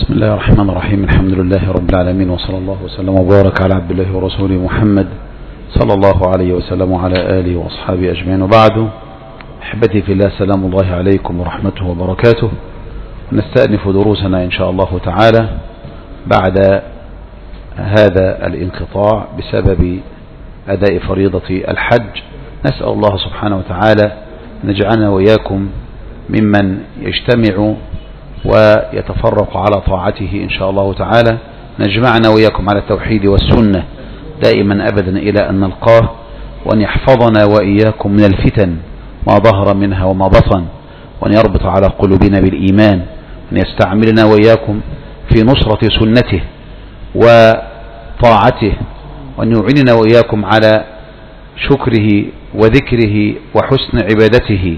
بسم الله الرحمن الرحيم. الحمد لله رب العالمين، وصلى الله وسلم وبارك على عبد الله ورسوله محمد صلى الله عليه وسلم وعلى آله وأصحابه أجمعين، وبعد. أحبتي في الله، سلام الله عليكم ورحمته وبركاته. نستأنف دروسنا إن شاء الله تعالى بعد هذا الانقطاع بسبب أداء فريضة الحج. نسأل الله سبحانه وتعالى أن يجعلنا وإياكم ممن يجتمع ويتفرق على طاعته إن شاء الله تعالى، نجمعنا وإياكم على التوحيد والسنة دائما أبدا إلى أن نلقاه، وأن يحفظنا وإياكم من الفتن ما ظهر منها وما بطن، وأن يربط على قلوبنا بالإيمان، وأن يستعملنا وإياكم في نصرة سنته وطاعته، وأن يعيننا وإياكم على شكره وذكره وحسن عبادته.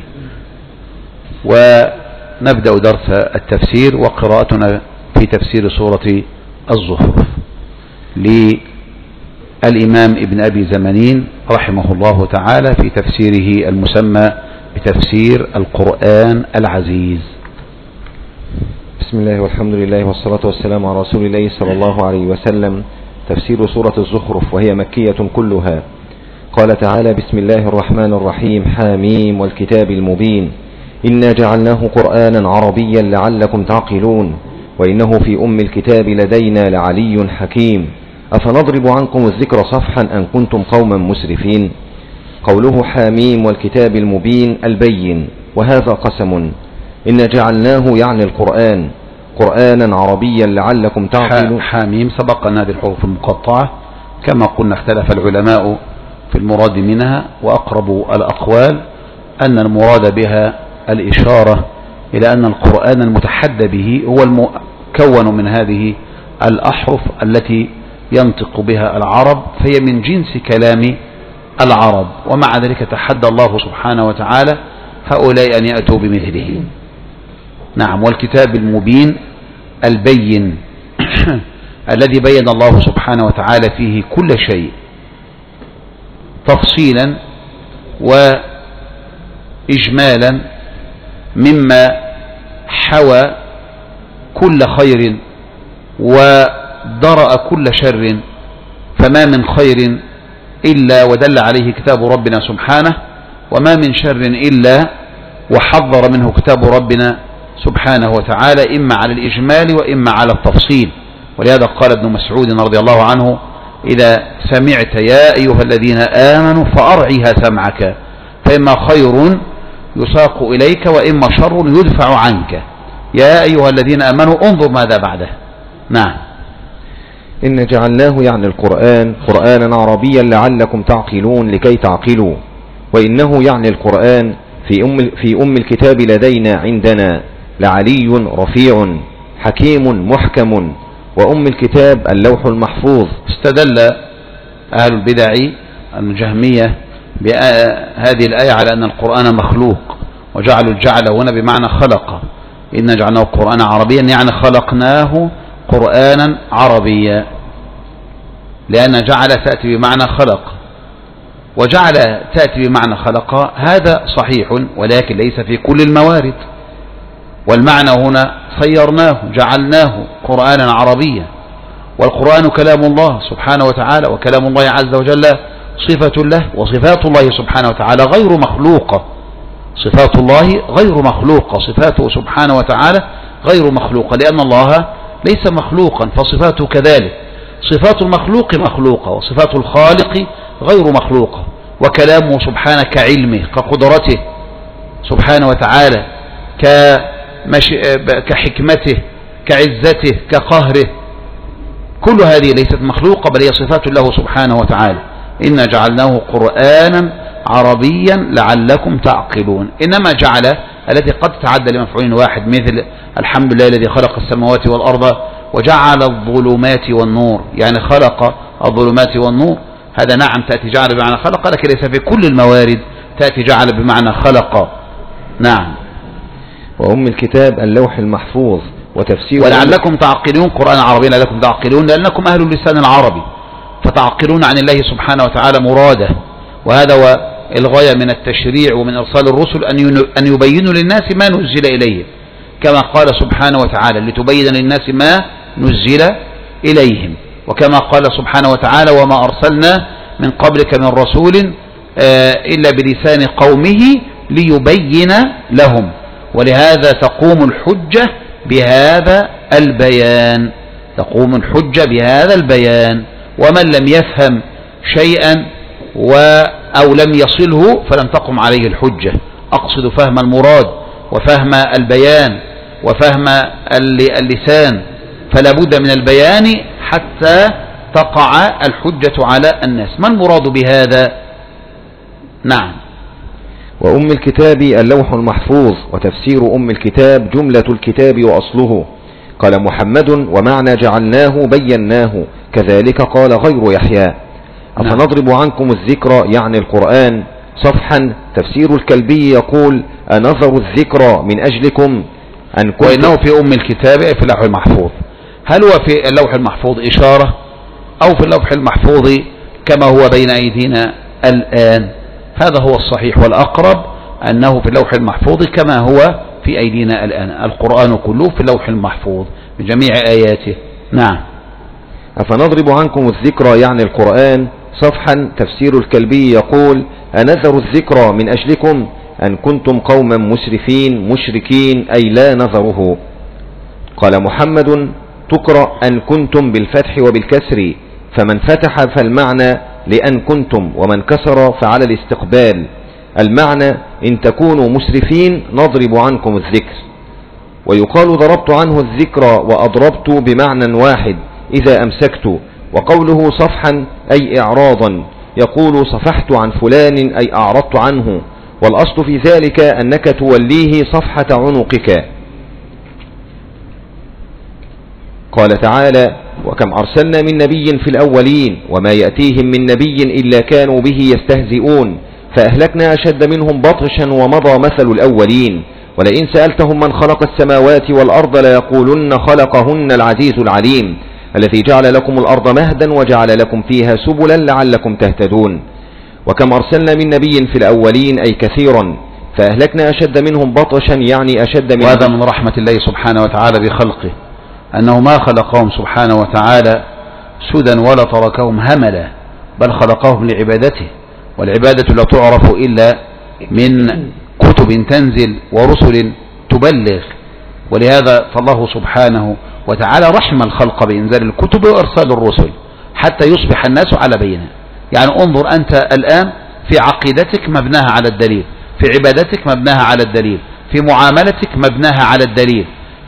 ونبدأ درس التفسير وقراءتنا في تفسير سورة الزخرف للإمام ابن أبي زمانين رحمه الله تعالى في تفسيره المسمى بتفسير القرآن العزيز. بسم الله والحمد لله والصلاة والسلام على رسول الله صلى الله عليه وسلم. تفسير سورة الزخرف وهي مكية كلها. قال تعالى: بسم الله الرحمن الرحيم. حاميم والكتاب المبين، إنا جعلناه قرآنا عربيا لعلكم تعقلون، وإنه في أم الكتاب لدينا لعلي حكيم، أفنضرب عنكم الذكر صفحا أن كنتم قوما مسرفين. قوله حاميم والكتاب المبين البين، وهذا قسم. إنا جعلناه يعني القرآن قرآنا عربيا لعلكم تعقلون. حاميم سبق أن هذه الحروف المقطعة كما قلنا اختلف العلماء في المراد منها، وأقرب الأقوال أن المراد بها الإشارة إلى أن القرآن المتحدى به هو المكون من هذه الأحرف التي ينطق بها العرب، فهي من جنس كلام العرب، ومع ذلك تحدى الله سبحانه وتعالى هؤلاء أن يأتوا بمثله. نعم، والكتاب المبين البين الذي بين الله سبحانه وتعالى فيه كل شيء تفصيلا وإجمالا مما حوى كل خير ودرأ كل شر، فما من خير إلا ودل عليه كتاب ربنا سبحانه، وما من شر إلا وحذر منه كتاب ربنا سبحانه وتعالى، إما على الإجمال وإما على التفصيل. ولهذا قال ابن مسعود رضي الله عنه: إذا سمعت يا أيها الذين آمنوا فأرعها سمعك، فإما خير يساق إليك وإما شر يدفع عنك. يا أيها الذين آمنوا انظر ماذا بعده. نعم. إن جعلناه يعني القرآن قرآنا عربيا لعلكم تعقلون لكي تعقلوا، وإنه يعني القرآن في أم الكتاب لدينا عندنا لعلي رفيع حكيم محكم، وأم الكتاب اللوح المحفوظ. استدل أهل البدع الجهمية بهذه الآية على أن القرآن مخلوق، وجعلوا الجعل هنا بمعنى خلق. إن جعلناه قرآنا عربيا يعني خلقناه قرآنا عربيا، لأن جعل تأتي بمعنى خلق، وجعل تأتي بمعنى خلق، هذا صحيح ولكن ليس في كل الموارد. والمعنى هنا صيرناه جعلناه قرآنا عربيا، والقرآن كلام الله سبحانه وتعالى، وكلام الله عز وجل صفة له، وصفات الله سبحانه وتعالى غير مخلوقة. صفات الله غير مخلوقة، صفاته سبحانه وتعالى غير مخلوقة، لأن الله ليس مخلوقا فصفاته كذلك. صفات المخلوق مخلوقة، وصفات الخالق غير مخلوقة. وكلامه سبحانه كعلمه كقدرته سبحانه وتعالى كحكمته كعزته كقهره، كل هذه ليست مخلوقة بل هي صفات له سبحانه وتعالى. إنا جعلناه قرآنا عربيا لعلكم تعقلون. إنما جعل التي قد تعدى لمفعول واحد، مثل الحمد لله الذي خلق السماوات والأرض وجعل الظلمات والنور، يعني خلق الظلمات والنور. هذا نعم تأتي جعل بمعنى خلق، لكن ليس في كل الموارد تأتي جعل بمعنى خلق. نعم. وأم الكتاب اللوح المحفوظ وتفسير. ولعلكم تعقلون قرآن عربي لعلكم تعقلون، لأنكم أهل اللسان العربي فتعقلون عن الله سبحانه وتعالى مراده. وهذا هو الغاية من التشريع ومن إرسال الرسل، أن يبينوا للناس ما نزل إليهم، كما قال سبحانه وتعالى لتبين للناس ما نزل إليهم، وكما قال سبحانه وتعالى وما أرسلنا من قبلك من رسول إلا بلسان قومه ليبين لهم. ولهذا تقوم الحجة بهذا البيان، تقوم الحجة بهذا البيان. ومن لم يفهم شيئا أو لم يصله فلم تقم عليه الحجة. أقصد فهم المراد وفهم البيان وفهم اللسان، فلا بد من البيان حتى تقع الحجة على الناس. ما المراد بهذا؟ نعم. وأم الكتاب اللوح المحفوظ، وتفسير أم الكتاب جملة الكتاب وأصله. قال محمد ومعنى جعلناه بيناه، كذلك قال غير يحيى. أفنضرب عنكم الذكر يعني القرآن صفحا. تفسير الكلبي يقول أنظر الذكر من أجلكم أن كنت. وإنه في أم الكتاب في اللوح المحفوظ. هل هو في اللوح المحفوظ إشارة أو في اللوح المحفوظ كما هو بين أيدينا الآن؟ هذا هو الصحيح والأقرب، أنه في اللوح المحفوظ كما هو في أيدينا الآن. القرآن كله في اللوح المحفوظ بجميع آياته. نعم. أفنضرب عنكم الذكر يعني القرآن صفحا. تفسير الكلبي يقول أنذر الذكر من أجلكم أن كنتم قوما مسرفين مشركين، أي لا نذره. قال محمد تقرأ أن كنتم بالفتح وبالكسر، فمن فتح فالمعنى لأن كنتم، ومن كسر فعلى الاستقبال. المعنى إن تكونوا مسرفين نضرب عنكم الذكر. ويقال ضربت عنه الذكر وأضربت بمعنى واحد إذا أمسكت. وقوله صفحا أي إعراضا، يقول صفحت عن فلان أي أعرضت عنه، والأصل في ذلك أنك توليه صفحة عنقك. قال تعالى وكم أرسلنا من نبي في الأولين وما يأتيهم من نبي إلا كانوا به يستهزئون فأهلكنا أشد منهم بطشا ومضى مثل الأولين. ولئن سألتهم من خلق السماوات والأرض ليقولن خلقهن العزيز العليم الذي جعل لكم الأرض مهدا وجعل لكم فيها سبلا لعلكم تهتدون. وكم أرسلنا من نبي في الأولين أي كثيرا فأهلكنا أشد منهم بطشا يعني أشد منهم. وهذا من رحمة الله سبحانه وتعالى بخلقه، أنه ما خلقهم سبحانه وتعالى سدى ولا تركهم هملا، بل خلقهم لعبادته، والعبادة لا تعرف إلا من كتب تنزل ورسل تبلغ. ولهذا فالله سبحانه وتعالى رحم الخلق بإنزال الكتب وإرسال الرسل حتى يصبح الناس على بينه. يعني انظر أنت الآن في عقيدتك مبناها على الدليل، في عبادتك مبناها على الدليل، في معاملتك مبناها على الدليل،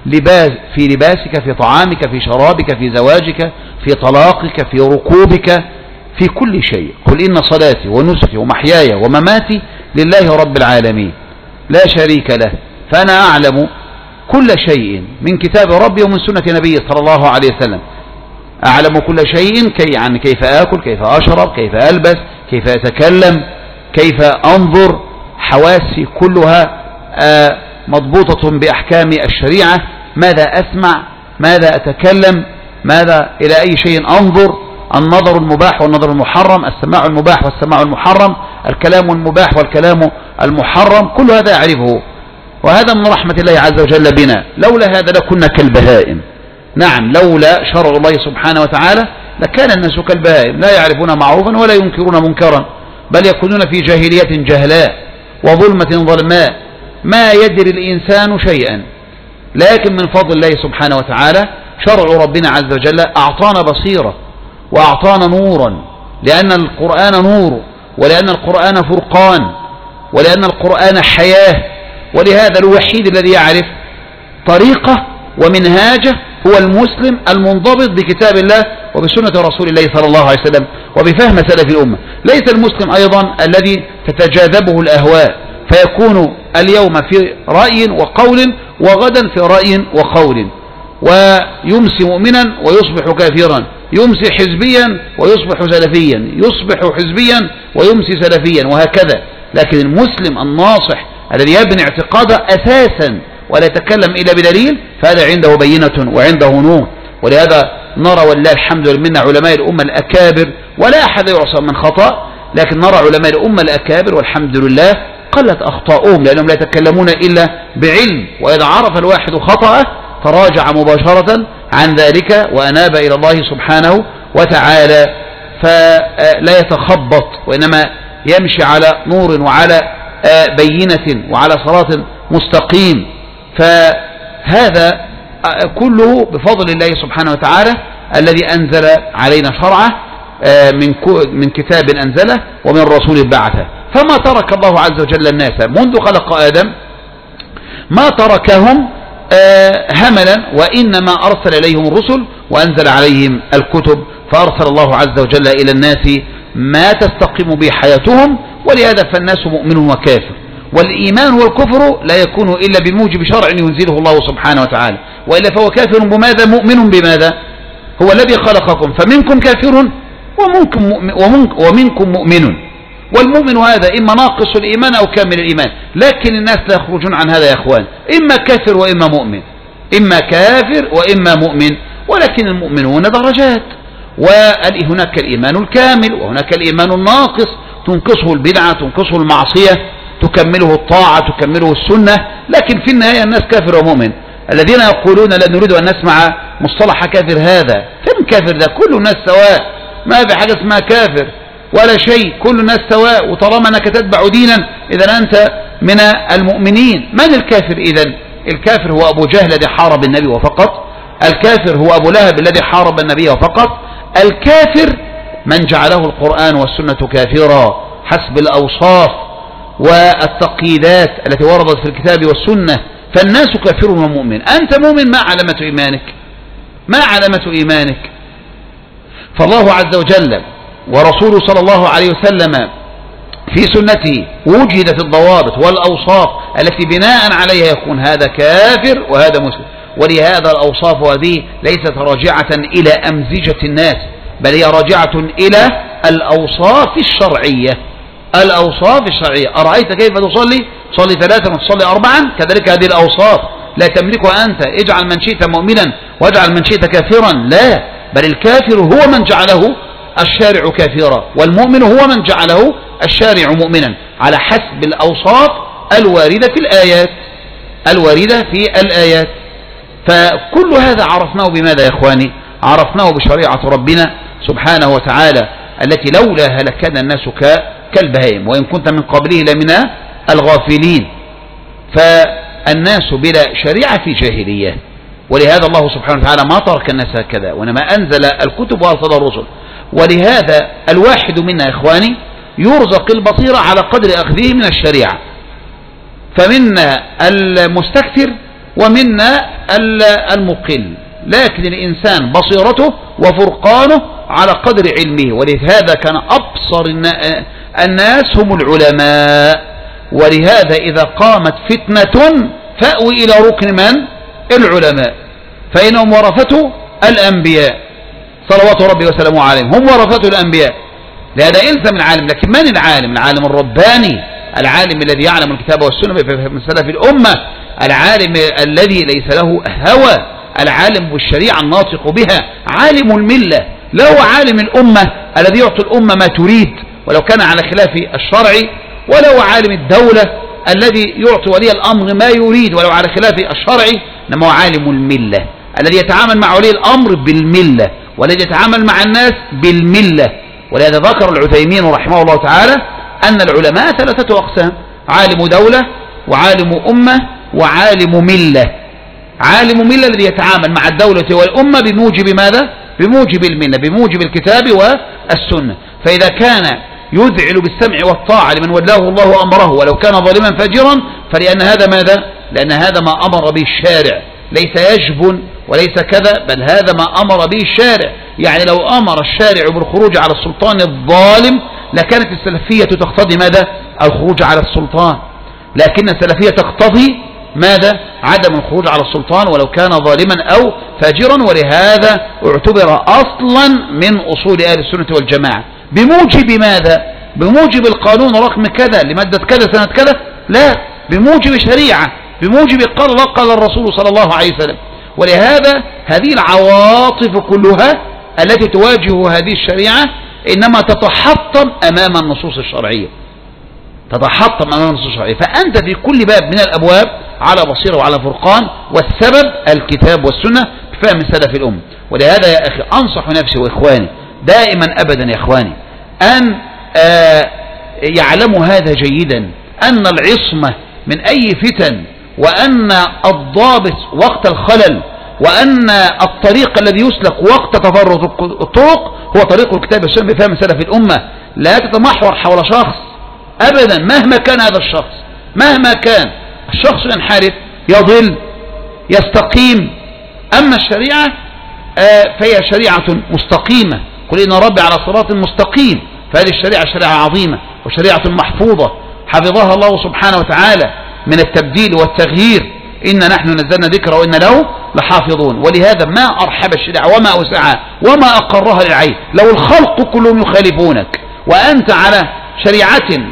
في لباسك، في طعامك، في شرابك، في زواجك، في طلاقك، في ركوبك، في كل شيء. قل إن صلاتي ونسكي ومحياي ومماتي لله رب العالمين لا شريك له. فأنا أعلم كل شيء من كتاب ربي ومن سنة نبي صلى الله عليه وسلم. أعلم كل شيء يعني كيف آكل، كيف أشرب، كيف ألبس، كيف أتكلم، كيف أنظر. حواسي كلها مضبوطة بأحكام الشريعة. ماذا أسمع، ماذا أتكلم، ماذا إلى أي شيء أنظر. النظر المباح والنظر المحرم، السماع المباح والسماع المحرم، الكلام المباح والكلام المحرم، كل هذا أعرفه. وهذا من رحمة الله عز وجل بنا. لولا هذا لكنا كالبهائم. نعم، لولا شرع الله سبحانه وتعالى لكان الناس كالبهائم لا يعرفون معروفا ولا ينكرون منكرا، بل يكونون في جاهلية جهلاء وظلمة ظلماء ما يدري الإنسان شيئا. لكن من فضل الله سبحانه وتعالى شرع ربنا عز وجل أعطانا بصيرة وأعطانا نورا، لأن القرآن نور، ولأن القرآن فرقان، ولأن القرآن حياة. ولهذا الوحيد الذي يعرف طريقة ومنهاجه هو المسلم المنضبط بكتاب الله وبسنة رسول الله صلى الله عليه وسلم وبفهم سلف الأمة. ليس المسلم أيضا الذي تتجاذبه الأهواء فيكون اليوم في رأي وقول وغدا في رأي وقول، ويمسي مؤمنا ويصبح كافرا، يمسي حزبيا ويصبح سلفيا، يصبح حزبيا ويمسي سلفيا، وهكذا. لكن المسلم الناصح الذي يبني اعتقاده أساسا ولا يتكلم إلا بدليل، فهذا عنده بينة وعنده نور. ولهذا نرى والله الحمد لله من علماء الأمة الأكابر، ولا أحد يعصى من خطأ، لكن نرى علماء الأمة الأكابر والحمد لله قلت أخطاؤهم لأنهم لا يتكلمون إلا بعلم، وإذا عرف الواحد خطأه تراجع مباشرة عن ذلك وأناب إلى الله سبحانه وتعالى، فلا يتخبط وإنما يمشي على نور وعلى بينة وعلى صراط مستقيم. فهذا كله بفضل الله سبحانه وتعالى الذي أنزل علينا شرعه من كتاب أنزله ومن رسول بعثه. فما ترك الله عز وجل الناس منذ خلق آدم ما تركهم هملا، وإنما أرسل إليهم الرسل وأنزل عليهم الكتب، فأرسل الله عز وجل إلى الناس ما تستقيم به حياتهم. ولهذا فالناس مؤمن وكافر، والإيمان والكفر لا يكون إلا بموجب شرع ينزله الله سبحانه وتعالى، وإلا فهو كافر بماذا؟ مؤمن بماذا؟ هو الذي خلقكم فمنكم كافر ومنكم مؤمن، والمؤمن هذا إما ناقص الإيمان أو كامل الإيمان، لكن الناس لا يخرجون عن هذا يا أخوان، إما كافر وإما مؤمن، إما كافر وإما مؤمن. ولكن المؤمنون درجات، وهناك الإيمان الكامل وهناك الإيمان الناقص، تنقصه البدعة تنقصه المعصية تكمله الطاعة تكمله السنة، لكن في النهاية الناس كافر ومؤمن. الذين يقولون لا نريد أن نسمع مصطلح كافر، هذا فين كافر؟ ده كل الناس سواء، ما في حاجة اسمها كافر ولا شيء، كل الناس سواء، وطالما أنك تتبع دينا إذا أنت من المؤمنين. من الكافر إذن؟ الكافر هو أبو جهل الذي حارب النبي وفقط، الكافر هو أبو لهب الذي حارب النبي وفقط، الكافر من جعله القرآن والسنة كافرا حسب الأوصاف والتقييدات التي وردت في الكتاب والسنة. فالناس كافر ومؤمن. أنت مؤمن، ما علامة إيمانك؟ ما علامة إيمانك؟ فالله عز وجل ورسوله صلى الله عليه وسلم في سنته وجدت الضوابط والأوصاف التي بناء عليها يكون هذا كافر وهذا مسلم. ولهذا الأوصاف هذه ليست راجعة إلى أمزجة الناس، بل هي راجعة إلى الأوصاف الشرعية. الأوصاف الشرعية، أرأيت كيف تصلي؟ صلي 3 وتصلي 4، كذلك هذه الأوصاف لا تملكها أنت. اجعل من شئت مؤمنا واجعل من شئت كافرا، لا، بل الكافر هو من جعله الشارع كافرا، والمؤمن هو من جعله الشارع مؤمنا على حسب الأوصاف الواردة في الآيات، الواردة في الآيات. فكل هذا عرفناه بماذا يا إخواني؟ عرفناه بشريعة ربنا سبحانه وتعالى التي لولاها لكان الناس كالبهائم، وإن كنت من قبله لمن الغافلين. فالناس بلا شريعة في جاهلية، ولهذا الله سبحانه وتعالى ما ترك الناس هكذا، وإنما أنزل الكتب وأرسل الرسل. ولهذا الواحد منا يا إخواني يرزق البصيرة على قدر أخذه من الشريعة، فمنا المستكثر ومنا المقل، لكن الإنسان بصيرته وفرقانه على قدر علمه. ولهذا كان أبصر الناس هم العلماء. ولهذا إذا قامت فتنة فأوي إلى ركن من؟ العلماء، فإنهم ورثة الأنبياء صلوات ربي وسلامه عليهم، هم ورثة الأنبياء. لهذا يلزم العالم. لكن من العالم؟ العالم الرباني، العالم الذي يعلم الكتاب والسنة من سلف الأمة، العالم الذي ليس له هوى، العالم بالشريعة الناطق بها، عالم الملة، لا هو عالم الأمة الذي يعطي الأمة ما تريد ولو كان على خلاف الشرع، ولا هو عالم الدولة الذي يعطي ولي الأمر ما يريد ولو على خلاف الشرع، إنما هو عالم الملة الذي يتعامل مع ولي الأمر بالملة والذي يتعامل مع الناس بالملة. ولهذا ذكر العثيمين رحمه الله تعالى أن العلماء 3 أقسام: عالم دولة وعالم أمة وعالم ملة. عالم ملة الذي يتعامل مع الدولة والأمة بموجب ماذا؟ بموجب الملة، بموجب الكتاب والسنة. فإذا كان يذعل بالسمع والطاعة لمن ولاه الله أمره ولو كان ظالما فاجرا، فلأن هذا ماذا؟ لأن هذا ما أمر به الشارع، ليس يجبن وليس كذا، بل هذا ما أمر به الشارع. يعني لو أمر الشارع بالخروج على السلطان الظالم لكانت السلفية تقتضي ماذا؟ الخروج على السلطان، لكن السلفية تقتضي ماذا؟ عدم الخروج على السلطان ولو كان ظالما أو فاجرا. ولهذا اعتبر أصلا من أصول أهل السنة والجماعة. بموجب ماذا؟ بموجب القانون رقم كذا لمادة كذا سنة كذا؟ لا، بموجب شريعة، بموجب قال الله قال الرسول صلى الله عليه وسلم. ولهذا هذه العواطف كلها التي تواجه هذه الشريعة إنما تتحطم أمام النصوص الشرعية، تتحطم أمام النصوص الشرعية. فأنت في كل باب من الأبواب على بصيرة وعلى فرقان، والسبب الكتاب والسنة بفهم سلف الأمة. ولهذا يا أخي أنصح نفسي وإخواني دائما أبدا يا إخواني أن يعلموا هذا جيدا، أن العصمة من أي فتن، وأن الضابط وقت الخلل، وأن الطريق الذي يسلك وقت تفرط الطرق هو طريق الكتاب والسنة بفهم سلف الأمة. لا تتمحور حول شخص أبدا مهما كان هذا الشخص، مهما كان الشخص ينحرف يضل يستقيم. أما الشريعة فهي شريعة مستقيمة، قل إن ربي على صراط مستقيم. فهذه الشريعة شريعة عظيمة وشريعة محفوظة حفظها الله سبحانه وتعالى من التبديل والتغيير. إن نحن نزلنا ذكر وإن له لحافظون. ولهذا ما أرحب الشريعة وما أوسعها وما أقرها للعين لو الخلق كلهم يخالفونك وأنت على شريعة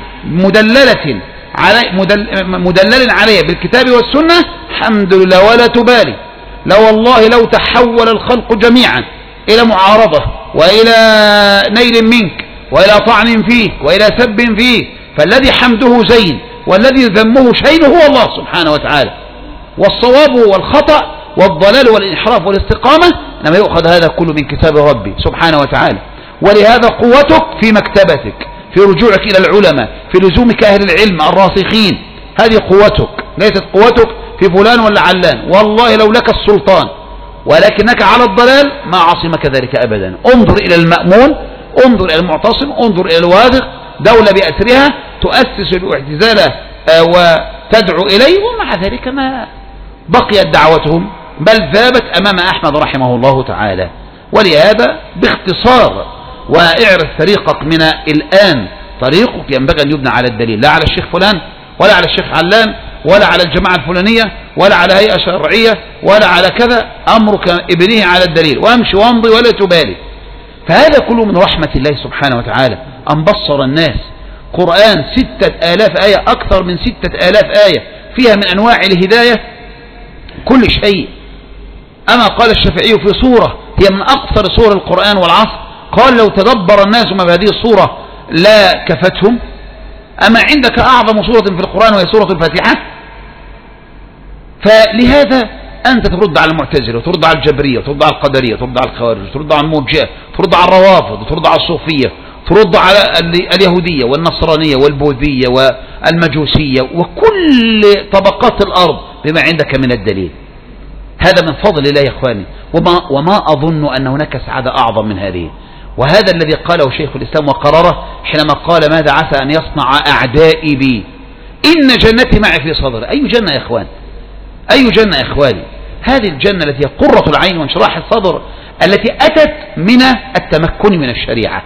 مدلل عليها بالكتاب والسنة، الحمد لله ولا تبالي. لو والله لو تحول الخلق جميعا إلى معارضة وإلى نيل منك وإلى طعن فيك وإلى سب فيك، فالذي حمده زين والذي ذمه شين هو الله سبحانه وتعالى. والصواب والخطأ والضلال والانحراف والاستقامة إنما يؤخذ هذا كله من كتاب ربي سبحانه وتعالى. ولهذا قوتك في مكتبتك، في رجوعك إلى العلماء، في لزومك أهل العلم الراسخين، هذه قوتك، ليست قوتك في فلان ولا علان. والله لو لك السلطان ولكنك على الضلال ما عصمك ذلك أبدا. انظر إلى المأمون، انظر إلى المعتصم، انظر إلى الواثق، دولة بأسرها تؤسس الاعتزال وتدعو إليه، ومع ذلك ما بقيت دعوتهم بل ذابت أمام أحمد رحمه الله تعالى. ولهذا باختصار واعرف طريقك من الآن، طريقك ينبغي أن يبنى على الدليل، لا على الشيخ فلان ولا على الشيخ علان ولا على الجماعة الفلانية ولا على هيئة شرعية ولا على كذا. أمرك ابنيه على الدليل وامشي وامضي ولا تبالي. فهذا كله من رحمة الله سبحانه وتعالى أن بصر الناس. قرآن 6000 آية، أكثر من 6000 آية فيها من أنواع الهداية كل شيء. أما قال الشافعي في صورة هي من أكثر صور القرآن والعصر، قال لو تدبر الناس ما بهذه الصورة لا كفتهم. أما عندك أعظم صورة في القرآن وهي سورة الفاتحة؟ فلهذا أنت ترد على المعتزلة وترد على الجبرية وترد على القدرية وترد على الخوارج وترد على المرجئة وترد على الروافض وترد على الصوفية، ترد على اليهودية والنصرانية والبوذية والمجوسية وكل طبقات الأرض بما عندك من الدليل. هذا من فضل الله يا إخواني، وما أظن أن هناك سعادة أعظم من هذه. وهذا الذي قاله شيخ الإسلام وقرره حينما قال ماذا عسى أن يصنع أعدائي بي إن جنتي معي في صدري. أي جنة يا إخوان؟ أي جنة يا إخواني؟ هذه الجنة التي هي قرة العين وانشراح الصدر، التي أتت من التمكن من الشريعة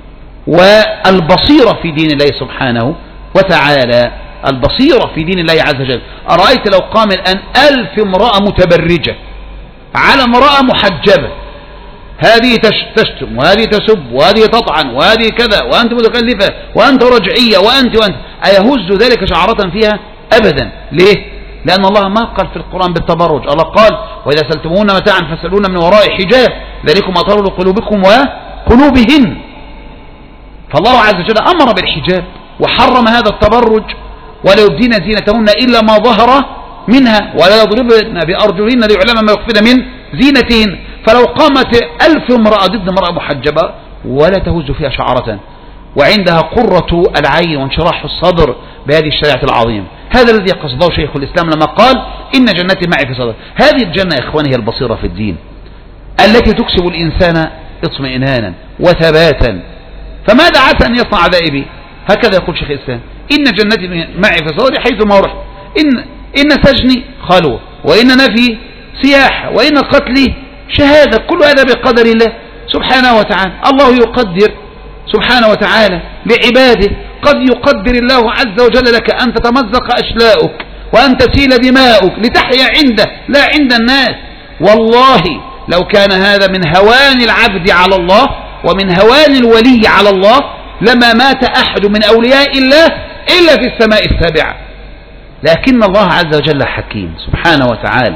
والبصيرة في دين الله سبحانه وتعالى. البصيرة في دين الله عز وجل. أرأيت لو قام الآن 1000 امرأة متبرجة على امرأة محجبة، هذه تشتم وهذه تسب وهذه تطعن وهذه كذا وأنت متخلفة وأنت رجعية وأنت أيهز ذلك شعرة فيها؟ أبدا. ليه؟ لأن الله ما قال في القرآن بالتبرج. الله قال وإذا سألتموهن متاعا فاسألوهن من وراء حجاب ذلكم أطهر لقلوبكم وقلوبهن. فالله عز وجل أمر بالحجاب وحرم هذا التبرج، ولا يبدين زينتهن إلا ما ظهر منها ولا يضربن بأرجلهن ليعلم ما يخفين من زينتهن. فلو قامت 1000 امرأة ضد امرأة محجبة ولا تهز فيها شعرة وعندها قرة العين وانشراح الصدر بهذه الشريعة العظيمة، هذا الذي قصده شيخ الإسلام لما قال إن جنتي معي في صدر. هذه الجنة يا إخواني هي البصيرة في الدين التي تكسب الإنسان اطمئنانا وثباتا. فماذا عسى أن يصنع أعدائي بي؟ هكذا يقول شيخ الإسلام إن جنتي معي في صدري حيث ما رحت، إن سجني خلوة وإن نفي سياحة وإن قتلي شهادة. كل هذا بقدر الله سبحانه وتعالى. الله يقدر سبحانه وتعالى لعباده. قد يقدر الله عز وجل لك أن تتمزق أشلاؤك وأن تسيل دماؤك لتحيا عنده لا عند الناس. والله لو كان هذا من هوان العبد على الله ومن هوان الولي على الله لما مات أحد من أولياء الله إلا في السماء السابعة. لكن الله عز وجل حكيم سبحانه وتعالى،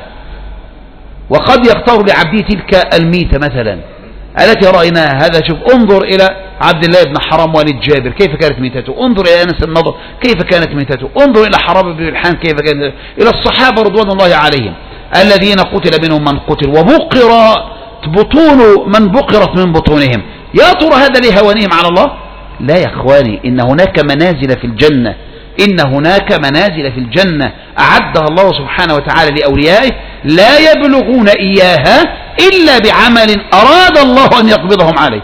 وقد يختار لعبده تلك الميتة مثلا التي رأيناها. هذا شوف انظر إلى عبد الله بن حرام والد جابر كيف كانت ميتته، انظر إلى أنس النضر كيف كانت ميتته، انظر إلى حرام بن الحان كيف كانت، إلى الصحابة رضوان الله عليهم الذين قتل منهم من قتل وبقر بطون من بقرت من بطونهم. يا ترى هذا لهوانهم على الله؟ لا يا إخواني، إن هناك منازل في الجنة، إن هناك منازل في الجنة أعدها الله سبحانه وتعالى لأوليائه لا يبلغون إياها إلا بعمل أراد الله أن يقبضهم عليه.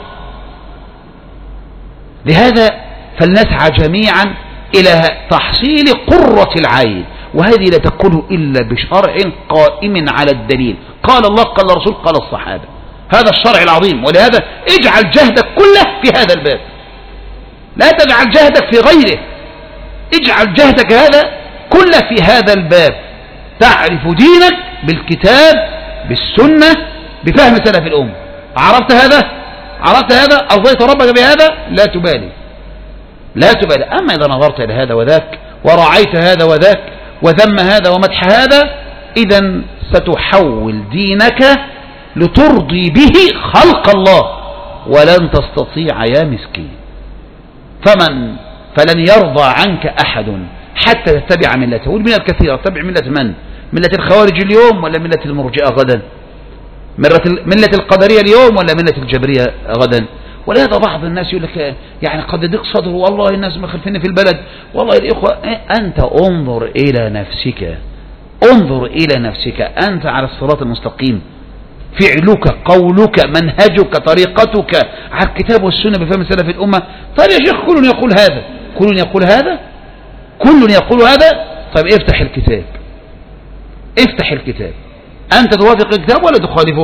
لهذا فلنسعى جميعا إلى تحصيل قرة العين، وهذه لا تكون إلا بشرع قائم على الدليل، قال الله قال الرسول قال الصحابة، هذا الشرع العظيم. ولهذا اجعل جهدك كله في هذا الباب، لا تجعل جهدك في غيره، اجعل جهدك هذا كله في هذا الباب، تعرف دينك بالكتاب بالسنة بفهم سلف الأمة. عرفت هذا؟ عرفت هذا؟ أرضيت ربك بهذا؟ لا تبالي، لا تبالي. أما إذا نظرت إلى هذا وذاك ورعيت هذا وذاك وذم هذا ومدح هذا، إذا ستحول دينك لترضي به خلق الله، ولن تستطيع يا مسكين. فلن يرضى عنك أحد حتى تتبع ملته، والملة الكثيرة. تتبع ملة من؟ ملة الخوارج اليوم ولا ملة المرجئة غدا؟ ملة القدرية اليوم ولا ملة الجبرية غدا؟ ولهذا بعض الناس يقول لك يعني قد يضيق صدره، والله الناس مخلفين في البلد، والله الإخوة. أنت انظر إلى نفسك، انظر إلى نفسك، أنت على الصراط المستقيم، فعلك قولك منهجك طريقتك على الكتاب والسنة بفهم سلف الأمة. طيب يا شيخ كل يقول هذا، كل يقول هذا، كل يقول هذا. طيب افتح الكتاب، افتح الكتاب، أنت توافق الكتاب ولا تخالفه؟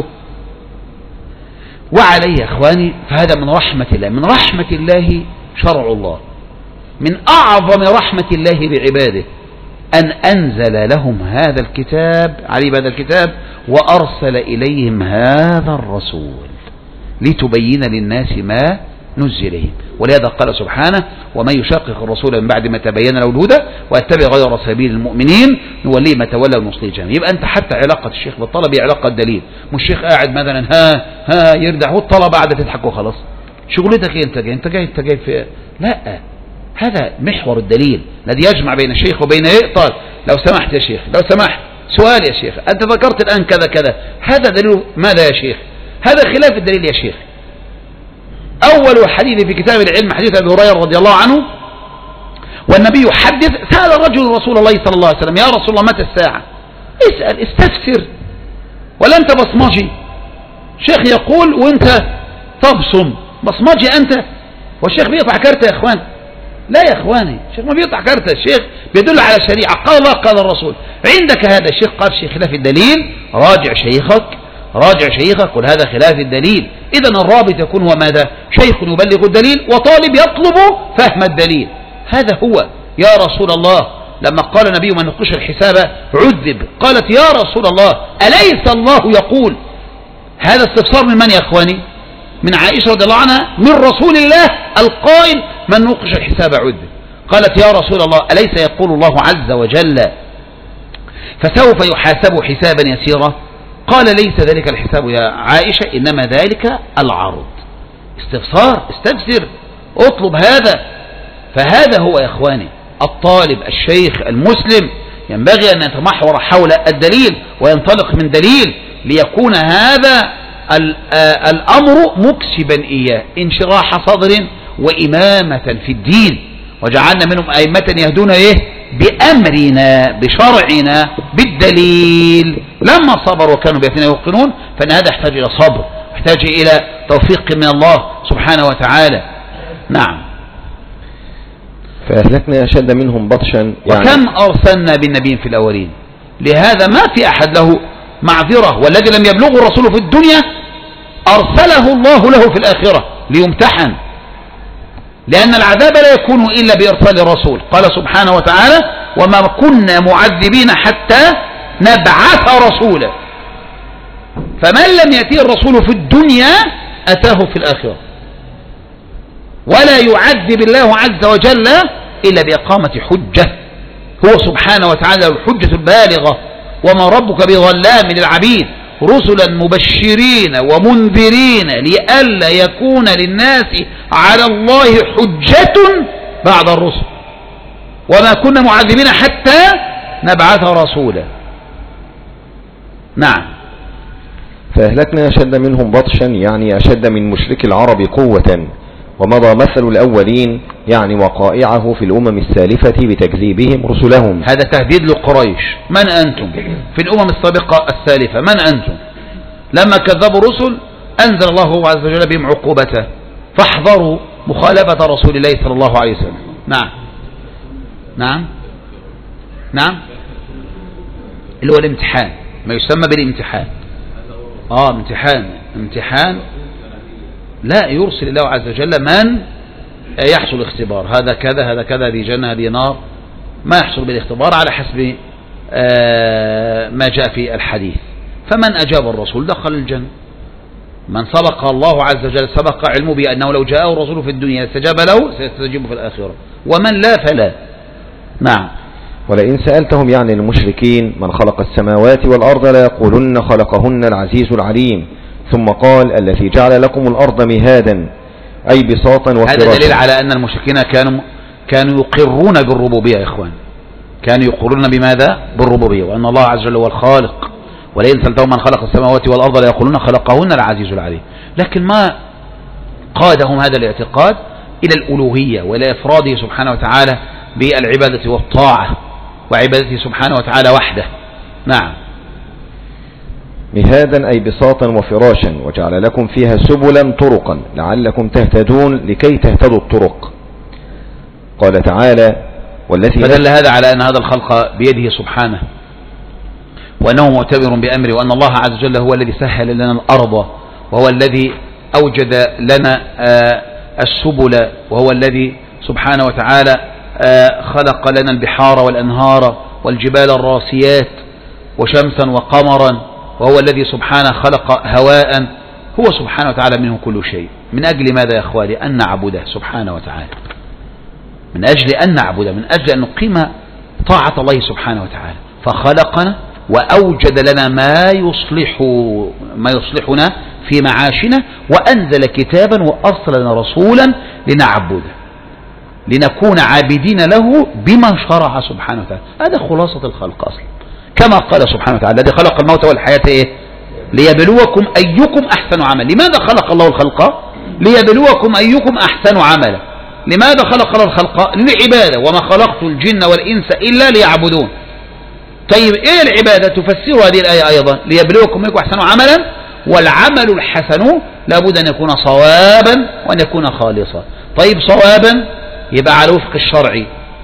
وعليه يا إخواني، فهذا من رحمة الله، من رحمة الله شرع الله، من أعظم رحمة الله بعباده أن أنزل لهم هذا الكتاب، عليه هذا الكتاب، وأرسل إليهم هذا الرسول لتبين للناس ما نزل إليهم. ولهذا قال سبحانه: ومن يشاقق الرسول من بعد ما تبين له الهدى ويتبع غير سبيل المؤمنين نوليه ما تولى ونصليه جهنم. يبقى أنت حتى علاقة الشيخ بالطلب هي علاقة دليل، مش الشيخ قاعد مثلا ها يردح والطلبة قاعدة تضحك وخلاص. شغلتك ايه؟ انت جاي في لا، هذا محور الدليل الذي يجمع بين الشيخ وبين طالب. لو سمحت يا شيخ، لو سمحت، سؤال يا شيخ، أنت ذكرت الآن كذا كذا، هذا دليل ماذا يا شيخ؟ هذا خلاف الدليل يا شيخ. أول حديث في كتاب العلم حديث أبي هريرة رضي الله عنه، والنبي يحدث، سأل رجل رسول الله صلى الله عليه وسلم: يا رسول الله متى الساعة؟ اسأل، استفسر، ولا أنت بصمجي؟ شيخ يقول وأنت تبصم، بصمجي أنت؟ والشيخ بيقطع كارته يا إخوان؟ لا يا إخواني، الشيخ ما بيقطع كارته، الشيخ بيدل على شريعة، قال الله قال الرسول. عندك هذا الشيخ قال شيخ خلاف الدليل، راجع شيخك، راجع شيخك، قل هذا خلاف الدليل. إذن الرابط يكون هو ماذا؟ شيخ يبلغ الدليل وطالب يطلب فهم الدليل. هذا هو. يا رسول الله، لما قال النبي: من نقش الحساب عذب، قالت: يا رسول الله أليس الله يقول؟ هذا استفسار من من يا إخواني؟ من عائشة رضي الله عنها، من رسول الله القائل: من نقش الحساب عذب. قالت: يا رسول الله أليس يقول الله عز وجل: فسوف يحاسب حسابا يسيرا؟ قال: ليس ذلك الحساب يا عائشة، إنما ذلك العرض. استفسار، استفسر، اطلب هذا. فهذا هو يا إخواني الطالب الشيخ المسلم ينبغي أن يتمحور حول الدليل وينطلق من دليل، ليكون هذا الأمر مكسبا إياه، انشراح صدر وإمامة في الدين. وجعلنا منهم أئمة يهدون بأمرنا بشرعنا بالدليل لما صبروا وكانوا بآياتنا يوقنون. فإن هذا يحتاج إلى صبر، يحتاج إلى توفيق من الله سبحانه وتعالى. نعم. فأهلكنا أشد منهم بطشا، يعني وكم أرسلنا بالنبيين في الأولين. لهذا ما في أحد له معذرة، والذي لم يبلغه الرسول في الدنيا أرسله الله له في الآخرة ليمتحن، لأن العذاب لا يكون إلا بإرسال الرسول. قال سبحانه وتعالى: وما كنا معذبين حتى نبعث رسولا. فمن لم يأتيه الرسول في الدنيا أتاه في الآخرة، ولا يعذب الله عز وجل إلا بإقامة حجة. هو سبحانه وتعالى الحجة البالغة، وما ربك بظلام للعبيد. رسلا مبشرين ومنذرين لئلا يكون للناس على الله حجة بعد الرسل وما كنا معذبين حتى نبعث رسولا. نعم. فأهلكنا أشد منهم بطشا يعني أشد من مشرك العرب قوة، ومضى مثل الأولين يعني وقائعه في الأمم السالفة بتكذيبهم رسلهم. هذا تهديد لقريش، من أنتم في الأمم السابقة السالفة، من أنتم لما كذبوا الرسل أنزل الله عز وجل بهم عقوبته، فاحذروا مخالفة رسول الله صلى الله عليه وسلم. نعم نعم نعم، اللي هو الامتحان، ما يسمى بالامتحان. امتحان لا يرسل الله عز وجل من يحصل اختبار، هذا كذا هذا كذا، هذه جنة هذه نار، ما يحصل بالاختبار على حسب ما جاء في الحديث. فمن أجاب الرسول دخل الجنة، من سبق الله عز وجل سبق علمه بأنه لو جاءه الرسول في الدنيا استجاب له سيستجيب في الآخرة، ومن لا فلا. نعم. ولئن سألتهم يعني المشركين من خلق السماوات والأرض ليقولن خلقهن العزيز العليم، ثم قال الذي جعل لكم الأرض مهادا أي بساطا وفراشا. هذا دليل على أن المشركين كانوا يقرون بالربوبية يا إخوان، كانوا يقرون بماذا؟ بالربوبية، وأن الله عز وجل هو الخالق. ولئن سألتهم من خلق السماوات والأرض ليقولن خلقهن العزيز العليم، لكن ما قادهم هذا الاعتقاد إلى الألوهية وإلى إفراده سبحانه وتعالى بالعبادة والطاعة وعبادته سبحانه وتعالى وحده. نعم. مهادا أي بساطا وفراشا، وجعل لكم فيها سبلا طرقا لعلكم تهتدون لكي تهتدوا الطرق. قال تعالى والذي فدل هذا على أن هذا الخلق بيده سبحانه، وأنه معتبر بأمره، وأن الله عز وجل هو الذي سهل لنا الأرض، وهو الذي أوجد لنا السبل، وهو الذي سبحانه وتعالى خلق لنا البحار والأنهار والجبال الراسيات وشمسا وقمرا، وهو الذي سبحانه خلق هواء. هو سبحانه وتعالى منه كل شيء. من أجل ماذا يا أخواني؟ أن نعبده سبحانه وتعالى، من أجل أن نعبده، من أجل أن نقيم طاعة الله سبحانه وتعالى. فخلقنا وأوجد لنا ما يصلحنا في معاشنا، وأنزل كتابا وأرسل لنا رسولا لنعبده، لنكون عابدين له بما شرع سبحانه وتعالى. هذا خلاصة الخلق أصلا، كما قال سبحانه وتعالى الذي خلق الموت والحياة ليبلوكم أيكم أحسن عملا. لماذا خلق الله الخلق؟ ليبلوكم أيكم أحسن عملا. لماذا خلق الله الخلق؟ للعبادة، وما خلقت الجن والإنس إلا ليعبدون. طيب إيه العبادة؟ تفسر هذه الآية أيضا ليبلوكم أيكم أحسن عملا، والعمل الحسن لابد أن يكون صوابا وأن يكون خالصا. طيب صوابا يبقى على وفق الشرع،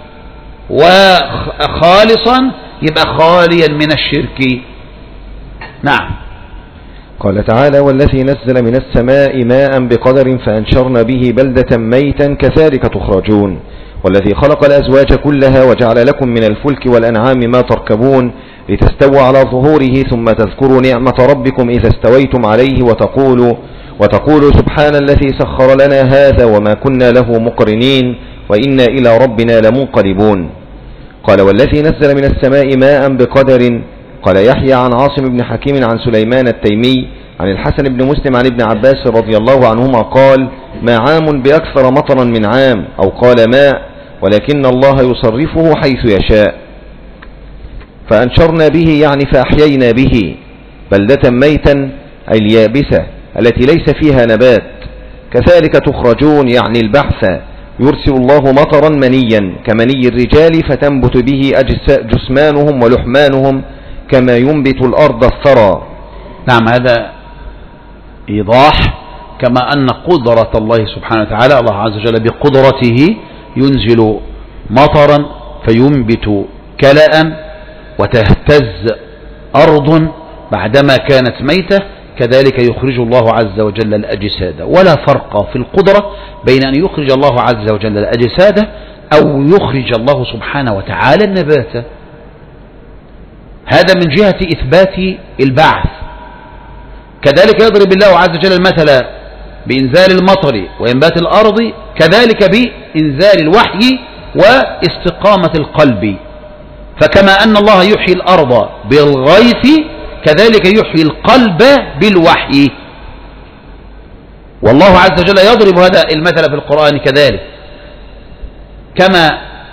وخالصا يبقى خاليا من الشرك. نعم. قال تعالى والذي نزل من السماء ماء بقدر فأنشرنا به بلدة ميتا كذلك تخرجون، والذي خلق الأزواج كلها وجعل لكم من الفلك والأنعام ما تركبون لتستووا على ظهوره ثم تذكروا نعمة ربكم إذا استويتم عليه وتقولوا سبحان الذي سخر لنا هذا وما كنا له مقرنين وإنا إلى ربنا لمنقلبون. قال والذي نزل من السماء ماء بقدر. قال يحيى عن عاصم بن حكيم عن سليمان التيمي عن الحسن بن مسلم عن ابن عباس رضي الله عنهما قال ما عام بأكثر مطرا من عام، أو قال ماء، ولكن الله يصرفه حيث يشاء. فأنشرنا به يعني فأحيينا به بلدة ميتا أي اليابسة التي ليس فيها نبات. كذلك تخرجون يعني البحث، يرسل الله مطرا منيا كمني الرجال فتنبت به جسمانهم ولحمانهم كما ينبت الأرض الثرى. نعم، هذا إيضاح كما أن قدرة الله سبحانه وتعالى، الله عز وجل بقدرته ينزل مطرا فينبت كلأ وتهتز أرض بعدما كانت ميتة، كذلك يخرج الله عز وجل الأجساد. ولا فرق في القدرة بين أن يخرج الله عز وجل الأجساد أو يخرج الله سبحانه وتعالى النبات. هذا من جهة إثبات البعث. كذلك يضرب الله عز وجل المثل بإنزال المطر وإنبات الأرض، كذلك بإنزال الوحي واستقامة القلب. فكما أن الله يحيي الأرض بالغيث، كذلك يحيي القلب بالوحي. والله عز وجل يضرب هذا المثل في القرآن كذلك، كما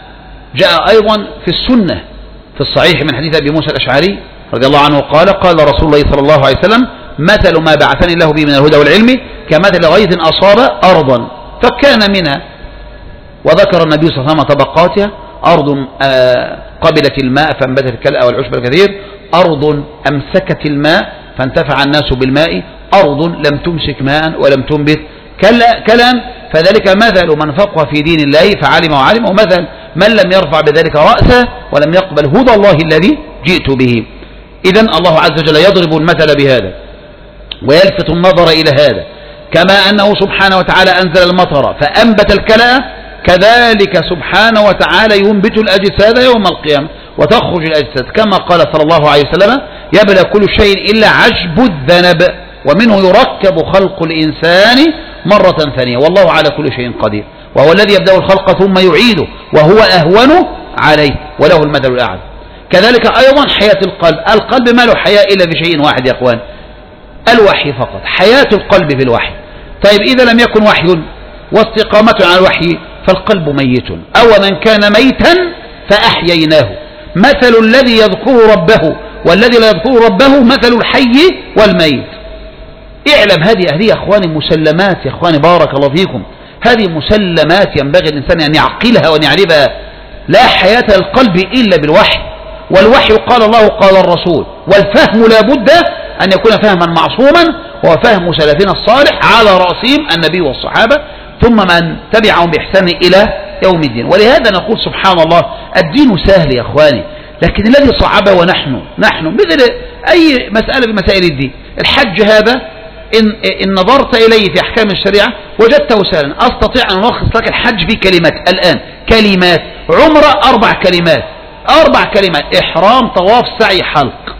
جاء أيضا في السنة في الصحيح من حديث أبي موسى الأشعري رضي الله عنه قال قال رسول الله صلى الله عليه وسلم مثل ما بعثني الله به من الهدى والعلم كمثل غيث أصاب أرضا فكان منها، وذكر النبي صلى الله عليه وسلم طبقاتها: أرض قبلت الماء فانبتت الكلأ والعشب الكثير، أرض أمسكت الماء فانتفع الناس بالماء، أرض لم تمسك ماء ولم تنبت كلام. فذلك مثل من فقه في دين الله فعلم وعلم، ومثل من لم يرفع بذلك رأسه ولم يقبل هدى الله الذي جئت به. إذن الله عز وجل يضرب المثل بهذا ويلفت النظر إلى هذا، كما أنه سبحانه وتعالى أنزل المطر فأنبت الكلأ، كذلك سبحانه وتعالى ينبت الأجساد يوم القيامة وتخرج الأجساد، كما قال صلى الله عليه وسلم: يبلى كل شيء إلا عجب الذنب ومنه يركب خلق الإنسان مرة ثانية والله على كل شيء قدير، وهو الذي يبدأ الخلق ثم يعيده وهو أهون عليه وله المثل الأعلى. كذلك أيضا حياة القلب، القلب ما له حياة إلا بشيء واحد يا أخوان: الوحي فقط، حياة القلب في الوحي. طيب إذا لم يكن وحي واستقامته على الوحي فالقلب ميت، أو من كان ميتا فأحييناه. مثل الذي يذكر ربه والذي لا يذكر ربه مثل الحي والميت. اعلم هذه يا أخواني مسلمات، يا أخواني بارك الله فيكم، هذه مسلمات ينبغي الإنسان أن يعقلها وأن يعرفها. لا حياة القلب إلا بالوحي، والوحي قال الله قال الرسول، والفهم لا بد أن يكون فهما معصوما، وهو فهم سلفنا الصالح على رأسهم النبي والصحابة ثم من تبعهم بإحسان إلى يوم الدين. ولهذا نقول سبحان الله الدين سهل يا أخواني، لكن الذي صعبه ونحن مثل أي مسألة بمسائل الدين. الحج هذا إن نظرت إليه في أحكام الشريعة وجدته سهلا. أستطيع أن ألخص لك الحج في كلمات الآن، كلمات. عمرة 4 كلمات، 4 كلمات: إحرام، طواف، سعي، حلق.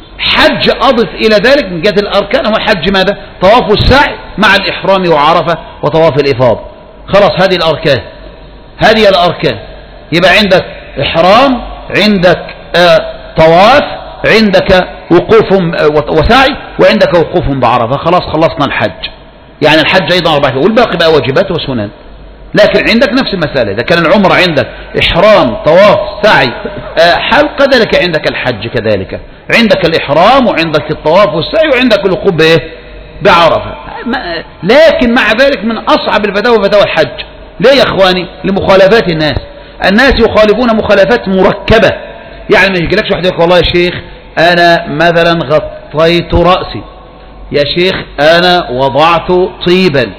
حج أضف إلى ذلك من جهة الأركان هو حج ماذا؟ طواف السعي مع الإحرام وعرفة وطواف الإفاضة. خلاص هذه الأركان، هذه الأركان. يبقى عندك إحرام، عندك طواف، عندك وقوف وسعي، وعندك وقوف بعرفة. خلاص خلصنا الحج. يعني الحج أيضا 4، والباقي بقى واجبات وسنن. لكن عندك نفس المسألة، إذا كان العمر عندك إحرام، طواف، سعي، حلق، كذلك عندك الحج كذلك. عندك الإحرام وعندك الطواف والسعي وعندك الوقوف بعرفة. لكن مع ذلك من أصعب الفتاوى فتاوى الحج. ليه يا إخواني؟ لمخالفات الناس يخالفون مخالفات مركبة. يعني ما يجيلكش واحد يقول: والله يا شيخ أنا مثلا غطيت رأسي، يا شيخ أنا وضعت طيبا،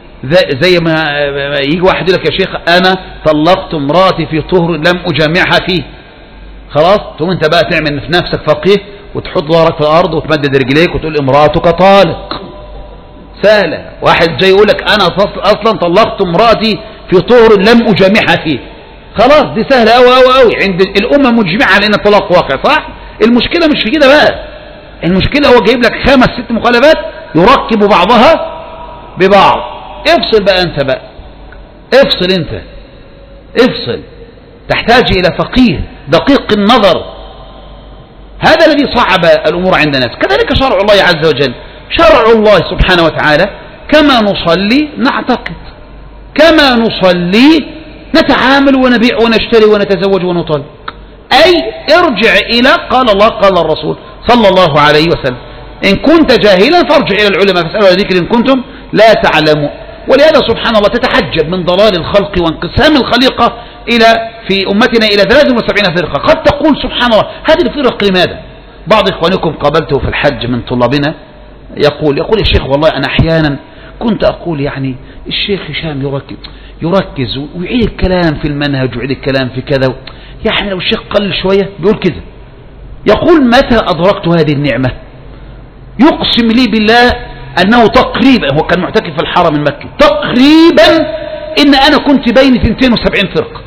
زي ما يجي واحد يقول لك: يا شيخ أنا طلقت امرأتي في طهر لم أجامعها فيه. خلاص تقوم أنت بقى تعمل في نفسك فقيه وتحط ظهرك في الأرض وتمدد رجليك وتقول امرأتك طالق. سهلة. واحد جاي يقول لك: أنا أصلا طلقت امرأتي في طهر لم أجامعها فيه. خلاص دي سهلة أوي عند الأمة مجمعة لأن الطلاق واقع، صح؟ المشكلة مش في كده بقى، المشكلة هو جايب لك 5 6 مخالفات يركب بعضها ببعض. افصل بقى أنت بقى، افصل أنت، افصل. تحتاج إلى فقيه دقيق النظر. هذا الذي صعب الأمور عند الناس. كذلك شرع الله عز وجل، شرع الله سبحانه وتعالى كما نصلي نعتقد، كما نصلي نتعامل ونبيع ونشتري ونتزوج ونطلق. أي ارجع إلى قال الله قال الرسول صلى الله عليه وسلم. إن كنت جاهلا فارجع إلى العلماء فاسألوا ذكر إن كنتم لا تعلموا. ولهذا سبحان الله تتحجب من ضلال الخلق وانقسام الخليقة في أمتنا إلى 73 فرقة. قد تقول سبحان الله هذه الفرق لماذا؟ بعض إخوانكم قابلته في الحج من طلابنا يقول يا شيخ والله أنا أحيانا كنت أقول يعني الشيخ هشام يركز ويعيد الكلام في المنهج ويعيد الكلام في كذا، يعني لو الشيخ قل شوية بيقول كذا. يقول: متى أدركت هذه النعمة؟ يقسم لي بالله أنه تقريبا، هو كان معتكف في الحرم المكي، تقريبا إن أنا كنت بين 72 فرقة